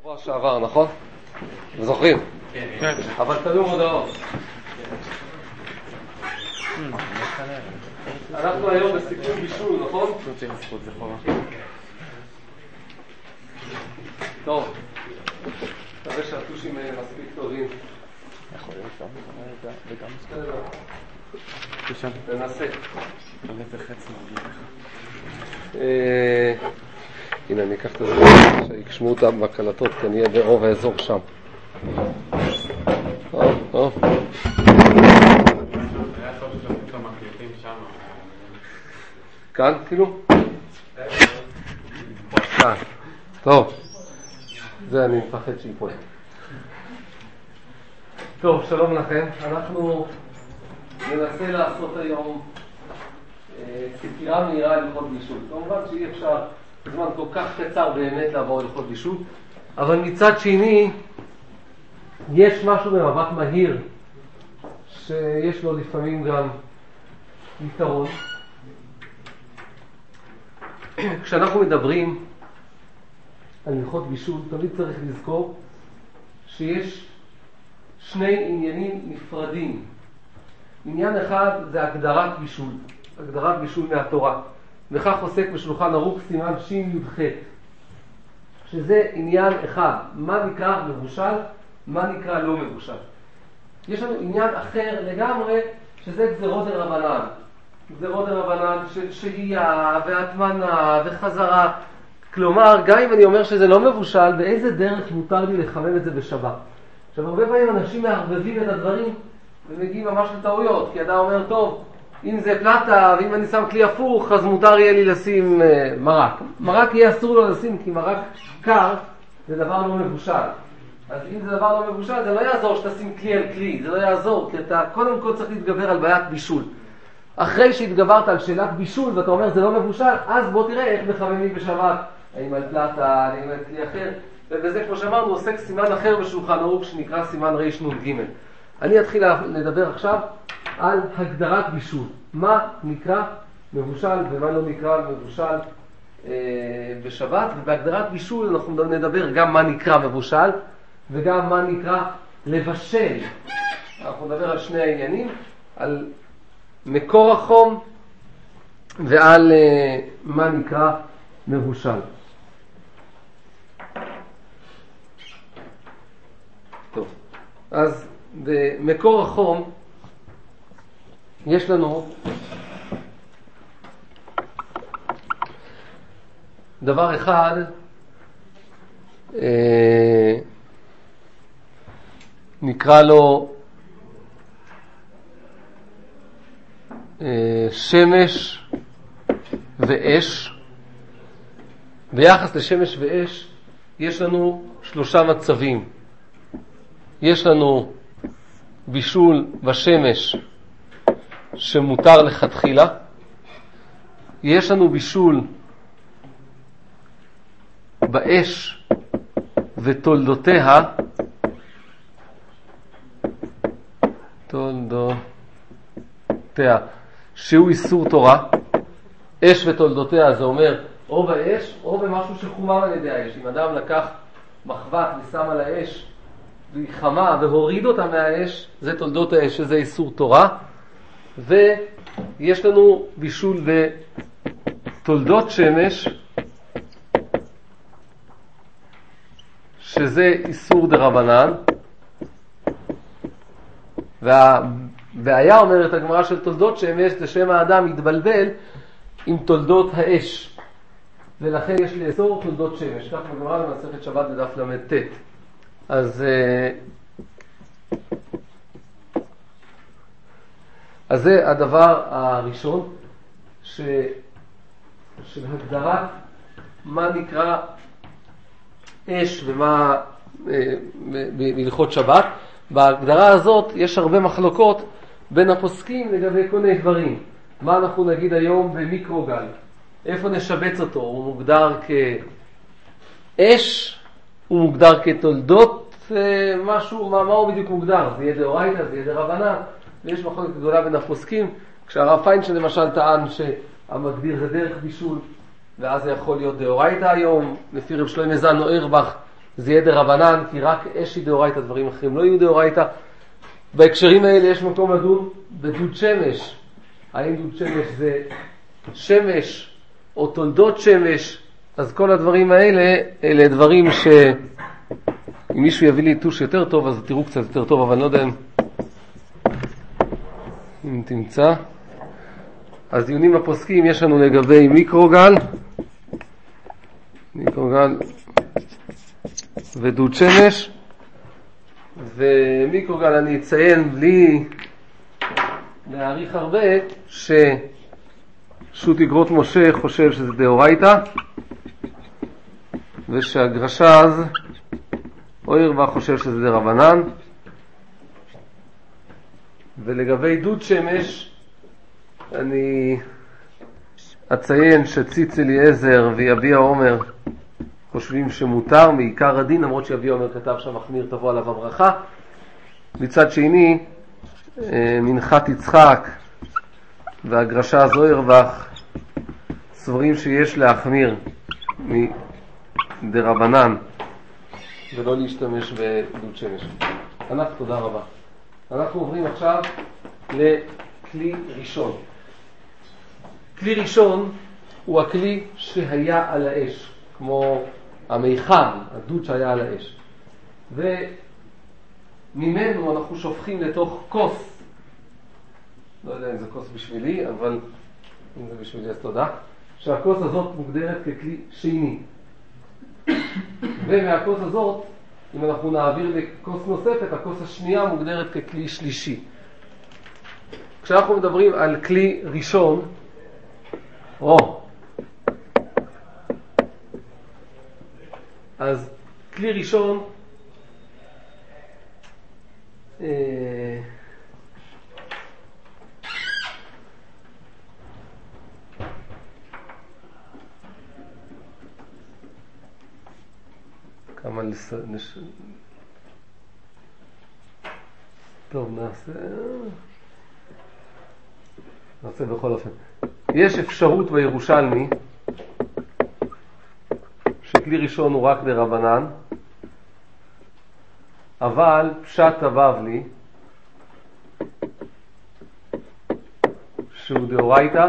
שבוע שעבר, נכון? זוכרים? כן. אבל תנו מודעות. אנחנו היום בסיכום בישול, נכון? טוב. מקווה שהטושים מספיק טובים. יכול להיות שם, וגם בסדר. ננסה. הנה, אני אקח את זה, שיקשמו אותם בקלטות, כי אני אהיה ברוב האזור שם. כאן, כאילו? כאן. טוב. זה אני מפחד שיפול. טוב, שלום לכם. אנחנו ננסה לעשות היום סקירה מהירה על הלכות בישול. כמובן שאי אפשר זמן כל כך קצר באמת לעבור הלכות בישול, אבל מצד שני יש משהו במבט מהיר שיש לו לפעמים גם יתרון. כשאנחנו מדברים על הלכות בישול תמיד צריך לזכור שיש שני עניינים נפרדים. עניין אחד זה הגדרת בישול, הגדרת בישול מהתורה, וכך עוסק בשולחן ערוך סימן שי"ח, שזה עניין אחד, מה נקרא מבושל, מה נקרא לא מבושל. יש לנו עניין אחר לגמרי, שזה גזירות דרבנן. גזירות דרבנן של שהייה והטמנה וחזרה. כלומר, גם אם אני אומר שזה לא מבושל, באיזה דרך מותר לי לחמם את זה בשבת? עכשיו, הרבה פעמים אנשים מערבבים את הדברים ומגיעים ממש לטעויות, כי אדם אומר, טוב, אם זה פלטה ואם אני שם כלי הפוך, אז מותר יהיה לי לשים מרק. מרק יהיה אסור לו לשים, כי מרק קר זה דבר לא מבושל. אז אם זה דבר לא מבושל, זה לא יעזור שתשים כלי על כלי, זה לא יעזור, כי אתה קודם כל צריך להתגבר על בעיית בישול. אחרי שהתגברת על שאלת בישול ואתה אומר זה לא מבושל, אז בוא תראה איך מחממים בשבת, האם על פלטה, האם על כלי אחר, ובזה כמו שאמרנו עוסק סימן אחר בשולחן ערוך שנקרא סימן רנ"ג. אני אתחיל לדבר עכשיו על הגדרת בישול, מה נקרא מבושל ומה לא נקרא מבושל בשבת, ובהגדרת בישול אנחנו נדבר גם מה נקרא מבושל וגם מה נקרא לבשל. אנחנו נדבר על שני העניינים, על מקור החום ועל מה נקרא מבושל. טוב, אז במקור החום יש לנו דבר אחד נקרא לו שמש ואש. ביחס לשמש ואש יש לנו שלושה מצבים. יש לנו בישול בשמש שמותר לכתחילה, יש לנו בישול באש ותולדותיה, שהוא איסור תורה. אש ותולדותיה זה אומר או באש או במשהו שחומר על ידי האש. אם אדם לקח מחבת ושם על האש והיא חמה והוריד אותה מהאש, זה תולדות האש, שזה איסור תורה. ויש לנו בישול בתולדות שמש, שזה איסור דרבנן. והבעיה אומרת הגמרא של תולדות שמש זה שם האדם מתבלבל עם תולדות האש, ולכן יש לאסור תולדות שמש. כך בגמרא במסכת שבת בדף ל"ט. אז זה הדבר הראשון של הגדרת מה נקרא אש ומה בהלכות שבת. בהגדרה הזאת יש הרבה מחלוקות בין הפוסקים לגבי כל מיני דברים. מה אנחנו נגיד היום במיקרוגל? איפה נשבץ אותו? הוא מוגדר כאש? הוא מוגדר כתולדות משהו? מה הוא בדיוק מוגדר? זה יהיה דאורייתא, זה יהיה דרבנן? ויש מחלוקת גדולה בין הפוסקים. כשהרב פיינשטיין למשל טען שהמגדיר זה דרך בישול, ואז זה יכול להיות דאורייתא היום. לפי רב שלמה זלמן אוירבך זה יהיה דרבנן, כי רק אש היא דאורייתא, דברים אחרים לא יהיו דאורייתא. בהקשרים האלה יש מקום לדון בדוד שמש. האם דוד שמש זה שמש או תולדות שמש? אז כל הדברים האלה, אלה דברים שאם מישהו יביא לי טוש יותר טוב, אז תראו קצת יותר טוב, אבל אני לא יודע אם תמצא. אז דיונים הפוסקים יש לנו לגבי מיקרוגל ודוד שמש. ומיקרוגל אני אציין בלי להעריך הרבה ששו"ת אגרות משה חושב שזה דאורייתא, ושהגרש"ז אוירבך חושב שזה דרבנן. ולגבי דוד שמש אני אציין שציץ אליעזר ויביע עומר חושבים שמותר מעיקר הדין, למרות שיביע עומר כתב שם מחמיר תבוא עליו הברכה. מצד שני מנחת יצחק והגרש"ז אוירבך סוברים שיש להחמיר מדרבנן ולא להשתמש בדוד שמש. תודה רבה. אנחנו עוברים עכשיו לכלי ראשון. כלי ראשון הוא הכלי שהיה על האש, כמו המיכל, הדוד שהיה על האש. וממנו אנחנו שופכים לתוך כוס, לא יודע אם זה כוס בשבילי, אבל אם זה בשבילי אז תודה, שהכוס הזאת מוגדרת ככלי שני. ומהכוס הזאת, אם אנחנו נעביר לכוס נוספת, הכוס השנייה מוגדרת ככלי שלישי. כשאנחנו מדברים על כלי ראשון, אז כלי ראשון כמה טוב, נעשה בכל אופן. יש אפשרות בירושלמי שכלי ראשון הוא רק דרבנן, אבל פשט הבבלי שהוא דאורייתא.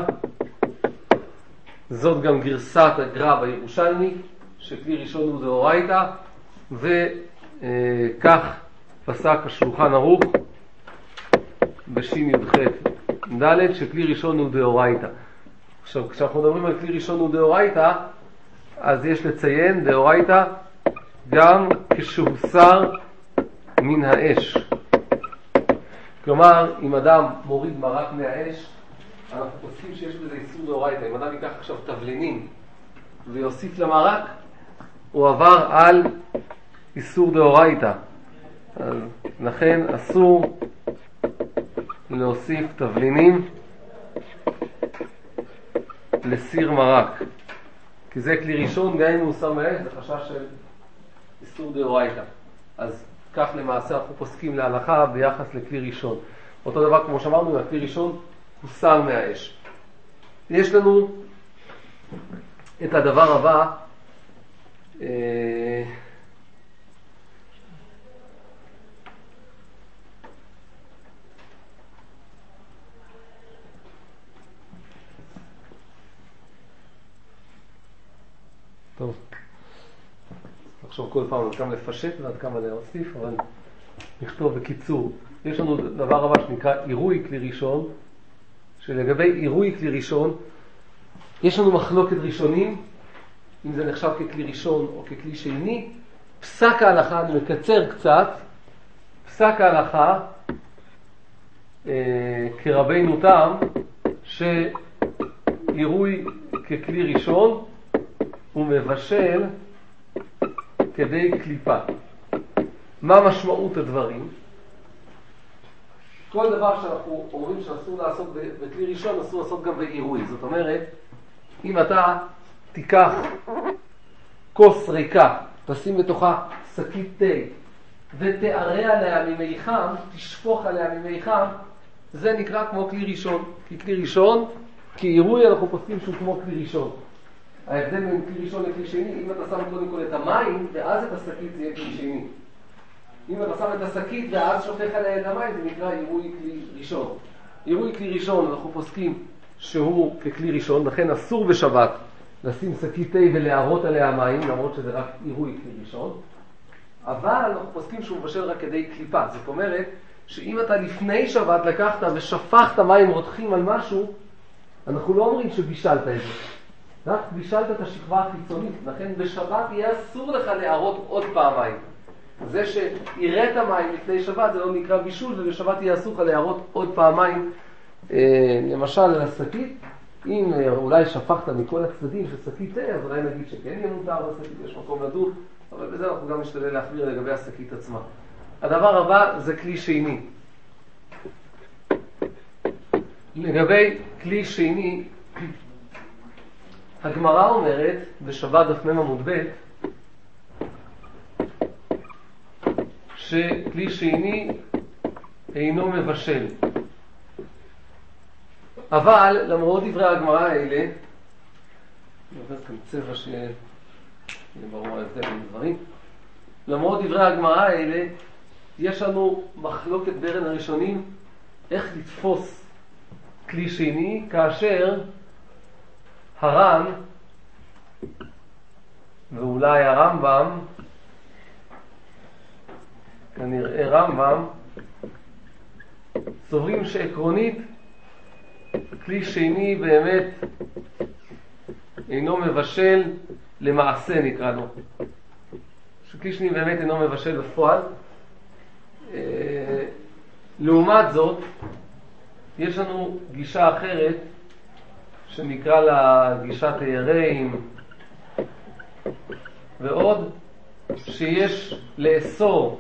זאת גם גרסת הגר"א בירושלמי, שכלי ראשון הוא דאורייתא, וכך פסק השולחן ערוך בשי"ח ד' שכלי ראשון הוא דאורייתא. עכשיו, כשאנחנו מדברים על כלי ראשון הוא דאורייתא, אז יש לציין דאורייתא גם כשהוסר מן האש. כלומר, אם אדם מוריד מרק מהאש, אנחנו פוסקים שיש בזה איסור דאורייתא. אם אדם ייקח עכשיו תבלינים ויוסיף למרק, הוא עבר על איסור דאורייתא. אז לכן אסור להוסיף תבלינים לסיר מרק, כי זה כלי ראשון, גם אם הוא הוסר מהאש, זה חשש של איסור דאורייתא. אז כך למעשה אנחנו פוסקים להלכה ביחס לכלי ראשון. אותו דבר כמו שאמרנו, הכלי ראשון הוסר מהאש. יש לנו את הדבר הבא, טוב, נחשוב כל פעם עד כמה לפשט ועד כמה להוסיף, אבל נכתוב בקיצור. יש לנו דבר הבא שנקרא עירוי כלי ראשון, שלגבי עירוי כלי ראשון יש לנו מחלוקת ראשונים, אם זה נחשב ככלי ראשון או ככלי שני. פסק ההלכה, אני מקצר קצת, פסק ההלכה כרבינו תם שעירוי ככלי ראשון הוא מבשל כדי קליפה. מה משמעות הדברים? כל דבר שאנחנו אומרים שאסור לעשות בכלי ראשון, אסור לעשות גם בעירוי. זאת אומרת, אם אתה תיקח כוס ריקה, תשים בתוכה שקית תה, ותערה עליה ממי חם, תשפוך עליה ממי חם, זה נקרא כמו כלי ראשון. כי כלי ראשון, כי עירוי אנחנו פוסקים שהוא כמו כלי ראשון. ההבדל בין כלי ראשון לכלי שני, אם אתה שם קודם כל את המים ואז את השקית זה יהיה כלי שני. אם אתה שם את השקית ואז שופך עליה את המים, זה נקרא עירוי כלי ראשון. עירוי כלי ראשון, אנחנו פוסקים שהוא ככלי ראשון, לכן אסור בשבת לשים שקית תה ולהרות עליה מים, למרות שזה רק עירוי כלי ראשון. אבל אנחנו פוסקים שהוא מבשל רק כדי קליפה. זאת אומרת שאם אתה לפני שבת לקחת ושפכת מים רותחים על משהו, אנחנו לא אומרים שבישלת את זה. רק בישלת את השכבה החיצונית. לכן בשבת יהיה אסור לך להרות עוד פעמיים. זה שיראת מים לפני שבת זה לא נקרא בישול, ובשבת יהיה אסור לך להרות עוד פעמיים. למשל על השקית, אם אולי שפכת מכל הצדדים של שקית תה, אז אולי נגיד שכן יהיה מותר בשקית, יש מקום לדון, אבל בזה אנחנו גם נשתדל להחביר לגבי השקית עצמה. הדבר הבא זה כלי שני. לגבי כלי שני, הגמרא אומרת בשבת דף מ עמוד ב' שכלי שני אינו מבשל. אבל למרות דברי הגמרא האלה, אני עובד כאן צבע שיהיה ברור ההבדל בין דברים, למרות דברי הגמרא האלה, יש לנו מחלוקת בין הראשונים איך לתפוס כלי שני, כאשר הר"ן ואולי הרמב"ם, כנראה רמב"ם, סוברים שעקרונית כלי שני באמת אינו מבשל למעשה, נקרא לו. שכלי שני באמת אינו מבשל בפועל. לעומת זאת, יש לנו גישה אחרת שנקרא לה גישת היראים, ועוד שיש לאסור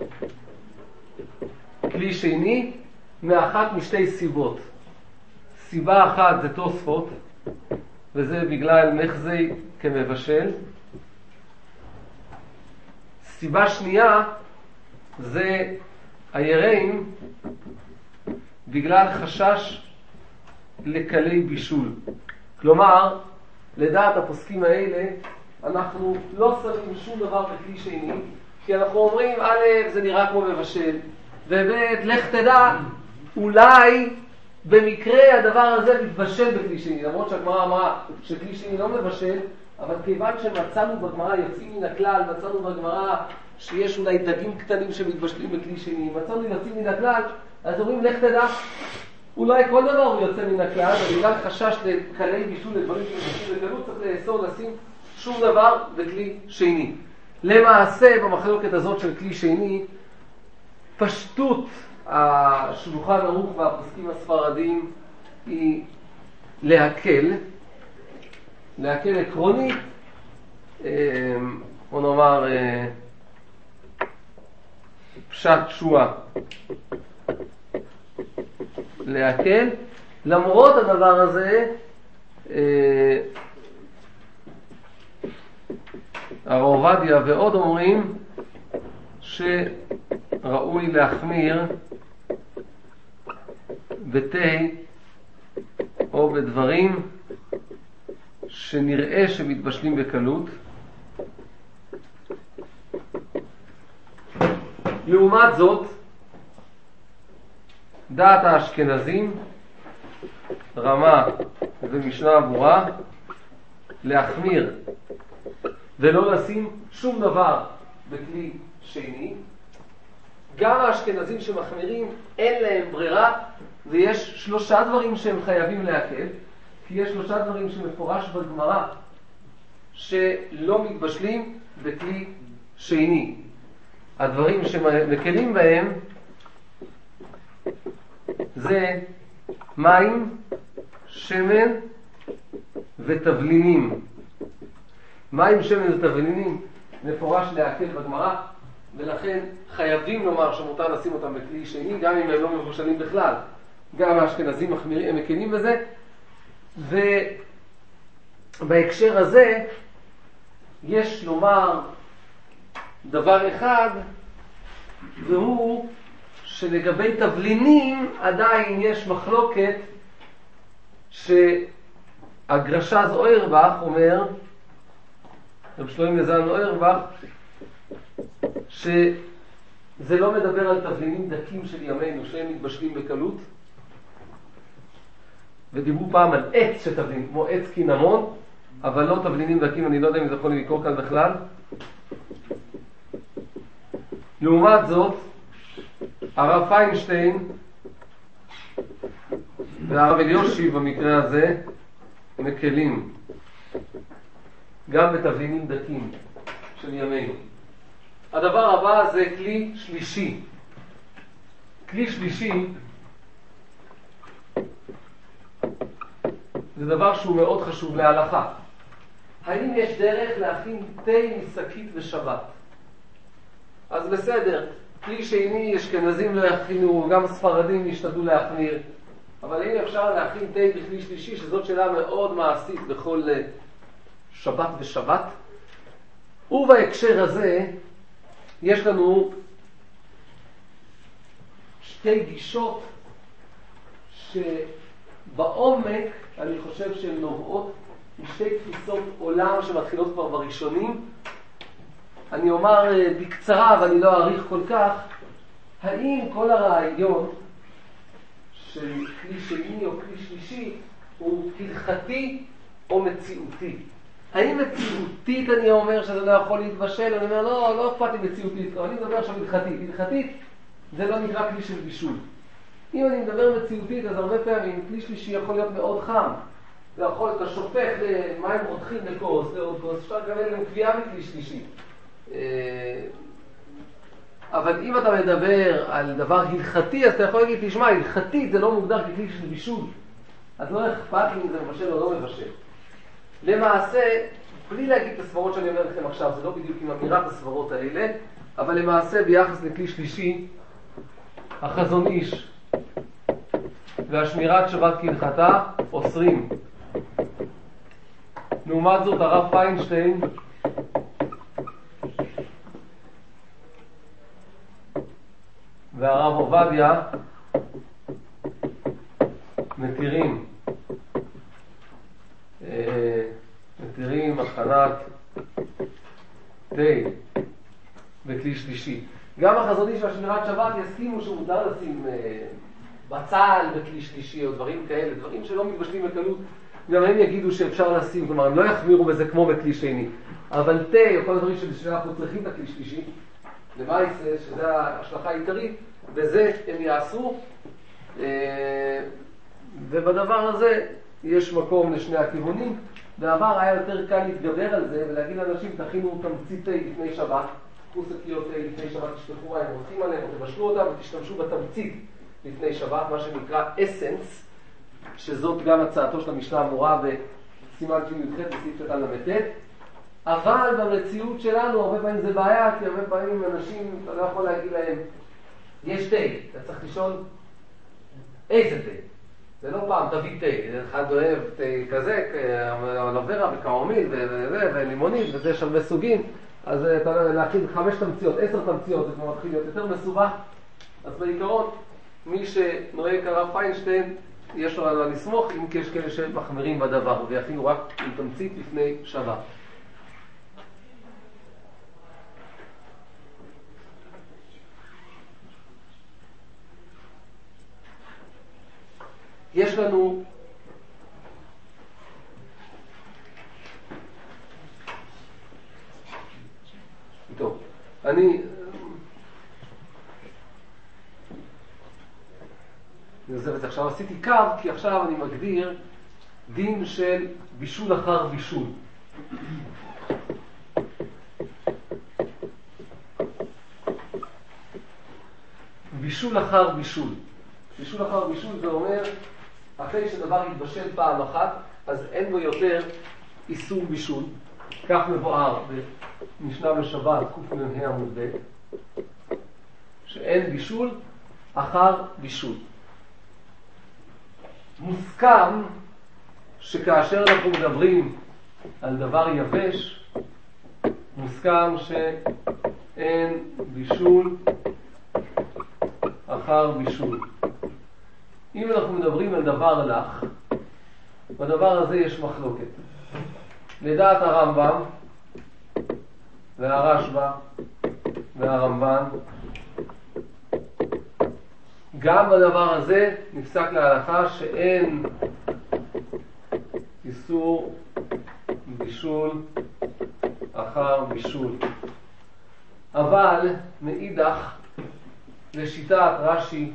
כלי שני מאחת משתי סיבות. סיבה אחת זה תוספות, וזה בגלל מחזי כמבשל. סיבה שנייה זה היראים בגלל חשש לקלי בישול. כלומר, לדעת הפוסקים האלה, אנחנו לא שמים שום דבר בכלי שני, כי אנחנו אומרים, א', זה נראה כמו מבשל, וב', לך תדע, אולי במקרה הדבר הזה מתבשל בכלי שני, למרות שהגמרא אמרה שכלי שני לא מבשל, אבל כיוון שמצאנו בגמרא יוצאים מן הכלל, מצאנו בגמרא שיש אולי דגים קטנים שמתבשלים בכלי שני, מצאנו יוצאים מן הכלל, אז אומרים לך תדע, אולי כל דבר הוא יוצא מן הכלל, ובגלל חשש לקלי בישול לדברים שמתבשלים בקלות, צריך לאסור לשים שום דבר בכלי שני. למעשה במחלוקת הזאת של כלי שני, פשטות השולחן ערוך והפוסקים הספרדיים היא להקל עקרונית, או נאמר פשט שואה, להקל. למרות הדבר הזה, הרב עובדיה ועוד אומרים שראוי להחמיר בתה או בדברים שנראה שמתבשלים בקלות. לעומת זאת, דעת האשכנזים, רמה ומשנה ברורה, להחמיר ולא לשים שום דבר בכלי שני. גם האשכנזים שמחמירים אין להם ברירה, ויש 3 דברים שהם חייבים להקל, כי יש 3 דברים שמפורש בגמרא שלא מתבשלים בכלי שני. הדברים שמקלים בהם זה מים, שמן ותבלינים. מים, שמן ותבלינים מפורש להקל בגמרא, ולכן חייבים לומר שמותר לשים אותם בכלי שני, גם אם הם לא מבושלים בכלל. גם האשכנזים מחמירים, הם מקלים בזה. ובהקשר הזה יש לומר דבר אחד, והוא שלגבי תבלינים עדיין יש מחלוקת שהגרש"ז אוירבך אומר רב שלמה זלמן אוירבך, שזה לא מדבר על תבלינים דקים של ימינו שהם מתבשלים בקלות, ודיברו פעם על עץ שתבלין, כמו עץ קינמון, אבל לא תבלינים דקים, אני לא יודע אם זה יכול לקרוא כאן בכלל. לעומת זאת, הרב פיינשטיין והרב אליושי במקרה הזה מקלים גם בתבלינים דקים של ימינו. הדבר הבא זה כלי שלישי. כלי שלישי זה דבר שהוא מאוד חשוב להלכה. האם יש דרך להכין תה משקית בשבת? אז בסדר, כלי שני, אשכנזים לא יכינו, גם ספרדים ישתדלו להחמיר, אבל האם אפשר להכין תה בכלי שלישי, שזאת שאלה מאוד מעשית בכל שבת ושבת? ובהקשר הזה יש לנו שתי גישות שבעומק אני חושב שהן נובעות משתי תפיסות עולם שמתחילות כבר בראשונים. אני אומר בקצרה ואני לא אאריך כל כך, האם כל הרעיון של כלי שני או כלי שלישי הוא הלכתי או מציאותי? האם מציאותית אני אומר שזה לא יכול להתבשל? אני אומר לא אכפת לי מציאותית, אני מדבר עכשיו הלכתית. הלכתית זה לא נקרא כלי של בישול. אם אני מדבר מציאותית, אז הרבה פעמים כלי שלישי יכול להיות מאוד חם. זה יכול להיות, אתה שופך למים רותחים לכוס, לעוד כוס, אפשר לקבל גם קביעה מכלי שלישי. אבל אם אתה מדבר על דבר הלכתי, אז אתה יכול להגיד, תשמע, הלכתית זה לא מוגדר ככלי של בישול. אז לא אכפת לי אם זה מבשל או לא מבשל. למעשה, בלי להגיד את הסברות שאני אומר לכם עכשיו, זה לא בדיוק עם אמירת הסברות האלה, אבל למעשה ביחס לכלי שלישי, החזון איש והשמירת שבת כהלכתה אוסרים. לעומת זאת הרב פיינשטיין והרב עובדיה מתירים הכנת תה בכלי שלישי. גם החזון איש והשמירת שבת יסכימו שמותר לשים בצל בכלי שלישי או דברים כאלה, דברים שלא מתבשלים בקלות. גם הם יגידו שאפשר לשים, כלומר הם לא יחמירו בזה כמו בכלי שני. אבל תה או כל הדברים שאנחנו צריכים את הכלי שלישי, למעשה, שזה ההשלכה העיקרית, וזה הם יעשו, ובדבר הזה יש מקום לשני הכיוונים. בעבר היה יותר קל להתגבר על זה ולהגיד לאנשים, תכינו תמצית תה לפני שבת, קחו שקיות תה לפני שבת, תשפכו מים, רותחים עליהם, או תבשלו אותם ותשתמשו בתמצית לפני שבת, מה שנקרא אסנס, שזאת גם הצעתו של המשנה המורה בסימן שי"ח בסעיף קטן ל"ט. אבל במציאות שלנו הרבה פעמים זה בעיה, כי הרבה פעמים אנשים, אתה לא יכול להגיד להם, יש תה, אתה צריך לשאול איזה תה. זה לא פעם תביא תה, אחד אוהב תה כזה, אלוורה וקרמיל ולימונית, וזה יש הרבה סוגים, אז אתה להכין 5 תמציות, 10 תמציות, זה כבר מתחיל להיות יותר מסובך. אז בעיקרון, מי שנוהג כרב פיינשטיין, יש לו על לסמוך, אם כי יש כאלה שמחמירים בדבר, ויכינו רק עם תמצית לפני שבת. יש לנו טוב, אני עוזב את זה עכשיו, עשיתי קו כי עכשיו אני מגדיר דין של בישול אחר בישול. בישול אחר בישול. בישול אחר בישול זה אומר, אחרי שדבר יתבשל פעם אחת, אז אין בו יותר איסור בישול. כך מבואר במשנה בשבת קמ"ה עמוד ב', שאין בישול אחר בישול. מוסכם שכאשר אנחנו מדברים על דבר יבש, מוסכם שאין בישול אחר בישול. אם אנחנו מדברים על דבר לח, בדבר הזה יש מחלוקת. לדעת הרמב"ם, והרשב"א והרמב"ן. גם בדבר הזה נפסק להלכה שאין איסור בישול אחר בישול. אבל מאידך לשיטת רש"י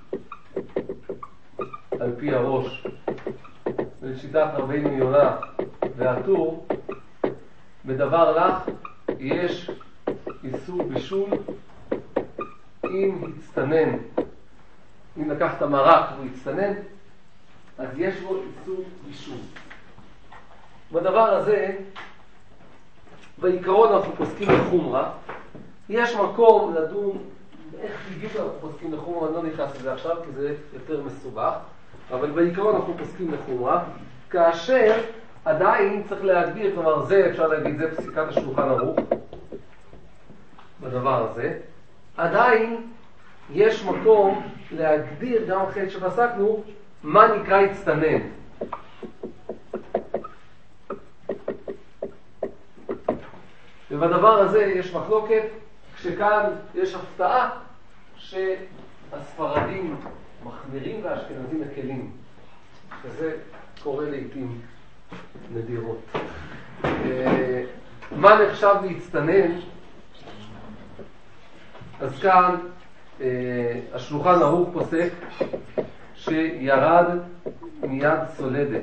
על פי הראש ולשיטת רבינו יונה והטור, בדבר לך יש איסור בישול אם הצטנן. אם לקח את המרק והוא הצטנן, אז יש בו איסור בישול. בדבר הזה, בעיקרון אנחנו פוסקים לחומרה. יש מקום לדון איך בדיוק אנחנו פוסקים לחומרה, אני לא נכנס לזה עכשיו כי זה יותר מסובך, אבל בעיקרון אנחנו פוסקים לחומרה, כאשר עדיין צריך להגדיר, כלומר זה אפשר להגיד, זה פסיקת השולחן ערוך, בדבר הזה, עדיין יש מקום להגדיר גם אחרי שפסקנו מה נקרא הצטנן. ובדבר הזה יש מחלוקת, כשכאן יש הפתעה שהספרדים מחמירים והאשכנזים מקלים, וזה קורה לעתים נדירות. מה נחשב להצטנן? אז כאן השולחן ערוך פוסק שירד מיד צולדת.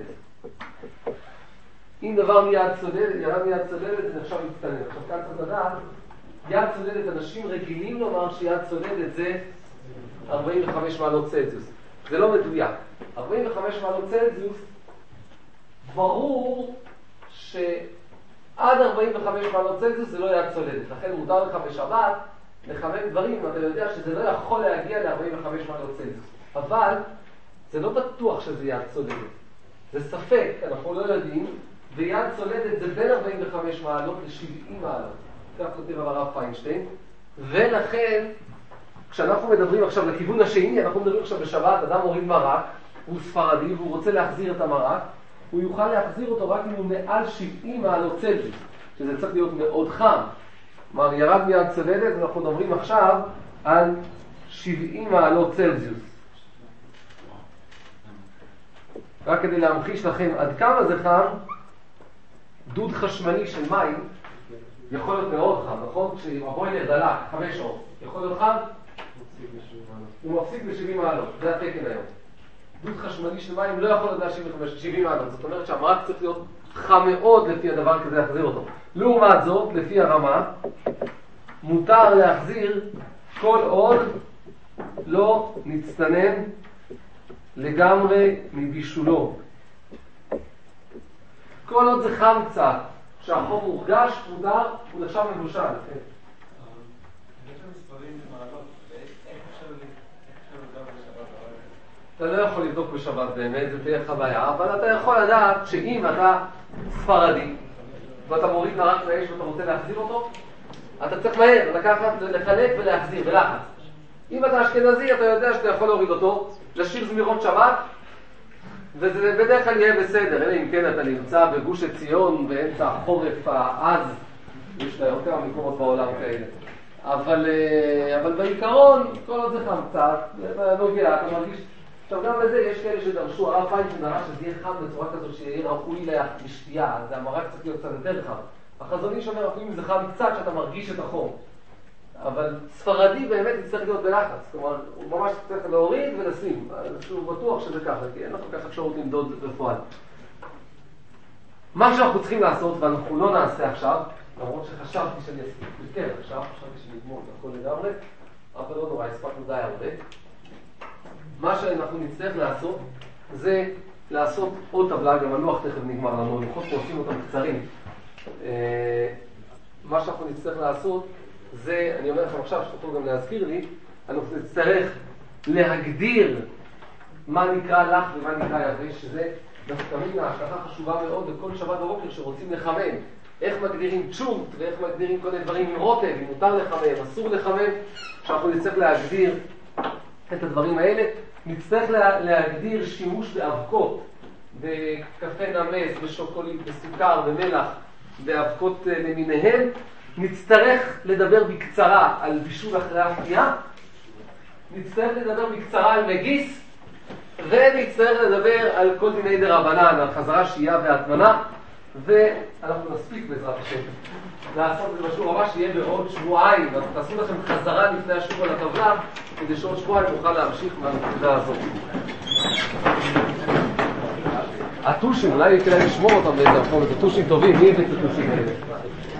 אם דבר מיד צולדת, ירד מיד צולדת, זה נחשב להצטנן. עכשיו כאן צריך לדעת, יד צולדת, אנשים רגילים לומר שיד צולדת זה 45 מעלות צלזיוס. זה לא מדויק. 45 מעלות צלזיוס, ברור שעד 45 מעלות צלזיוס זה לא יד צולדת. לכן מותר לך בשבת לכוון דברים, אתה יודע שזה לא יכול להגיע ל-45 מעלות צלזיוס. אבל זה לא בטוח שזה יד צולדת. זה ספק, אנחנו לא יודעים, ויד צולדת זה בין 45 מעלות ל-70 מעלות. כך כותב הרב פיינשטיין. ולכן, כשאנחנו מדברים עכשיו לכיוון השני, אנחנו מדברים עכשיו בשבת, אדם מוריד מרק, הוא ספרדי והוא רוצה להחזיר את המרק, הוא יוכל להחזיר אותו רק אם הוא מעל 70 מעלות צלזיוס, שזה צריך להיות מאוד חם. כלומר, ירד מיד צולדת, ואנחנו מדברים עכשיו על 70 מעלות צלזיוס. רק כדי להמחיש לכם עד כמה זה חם, דוד חשמלי של מים יכול להיות מאוד חם, נכון? כשהבוילר דלק 5 שעות, יכול להיות חם? הוא מפסיק ב-70 מעלות, זה התקן היום. דוד חשמלי של מים לא יכול להיות 70 מעלות, זאת אומרת שהמרק צריך להיות חם מאוד לפי הדבר כזה להחזיר אותו. לעומת זאת, לפי הרמה, מותר להחזיר כל עוד לא נצטנן לגמרי מבישולו. כל עוד זה חם קצת, שהחום מורגש, מודר, הוא נחשב מבושל. יש שם מספרים במעלות, איך אפשר לבדוק בשבת? אתה לא יכול לבדוק בשבת באמת, זה תהיה חוויה, אבל אתה יכול לדעת שאם אתה ספרדי, ואתה מוריד מרק לאש ואתה רוצה להחזיר אותו, אתה צריך מהר, לקחת, לחלק ולהחזיר, בלחץ. אם אתה אשכנזי, אתה יודע שאתה יכול להוריד אותו, לשיר זמירות שבת, וזה בדרך כלל יהיה בסדר, אלא אם כן אתה נמצא בגוש עציון באמצע החורף העז, יש לה יותר מקומות בעולם כאלה. אבל בעיקרון, כל עוד זה חם קצת, אתה נוגע, אתה מרגיש. עכשיו גם לזה יש כאלה שדרשו, הרב פיינשטיין דרש שזה יהיה חם בצורה כזו שיהיה ראוי לשתייה, אז המרק צריך להיות קצת יותר חם. החזון איש אומר, אפילו אם זה חם קצת, שאתה מרגיש את החום. אבל ספרדי באמת יצטרך להיות בלחץ, כלומר, הוא ממש צריך להוריד ולשים, אז הוא בטוח שזה ככה, כי אין לך כך אפשרות למדוד בפועל. מה שאנחנו צריכים לעשות, ואנחנו לא נעשה עכשיו, למרות שחשבתי שאני אספיק, כן, עכשיו חשבתי שנגמור את הכל לגמרי, אבל לא נורא, הספקנו די הרבה. מה שאנחנו נצטרך לעשות, זה לעשות עוד טבלה, גם הלוח תכף נגמר לנו, הלוחות פה עושים אותם קצרים. מה שאנחנו נצטרך לעשות, זה, אני אומר לכם עכשיו, שתוכלו גם להזכיר לי, אנחנו נצטרך להגדיר מה נקרא לך ומה נקרא יבש, שזה דווקא ההשלכה חשובה מאוד בכל שבת בבוקר שרוצים לחמם. איך מגדירים צ'ונט ואיך מגדירים כל מיני דברים עם רוטב, אם מותר לחמם, אסור לחמם, שאנחנו נצטרך להגדיר את הדברים האלה. נצטרך להגדיר שימוש באבקות, בקפה נמס, בשוקולית, בסוכר, במלח, באבקות למיניהם, נצטרך לדבר בקצרה על בישול אחרי האפייה, נצטרך לדבר בקצרה על מגיס, ונצטרך לדבר על כל דיני דרבנן, על חזרה, שהייה והטמנה, ואנחנו נספיק בעזרת השם לעשות את משהו ממש שיהיה בעוד שבועיים, אז תעשו לכם חזרה לפני השיעור על הטבלה, כדי שעוד שבועיים נוכל להמשיך מהנקודה הזאת. הטושים, אולי כדאי לשמור אותם באיזה מקום, זה טושים טובים, מי הביא את הטושים האלה?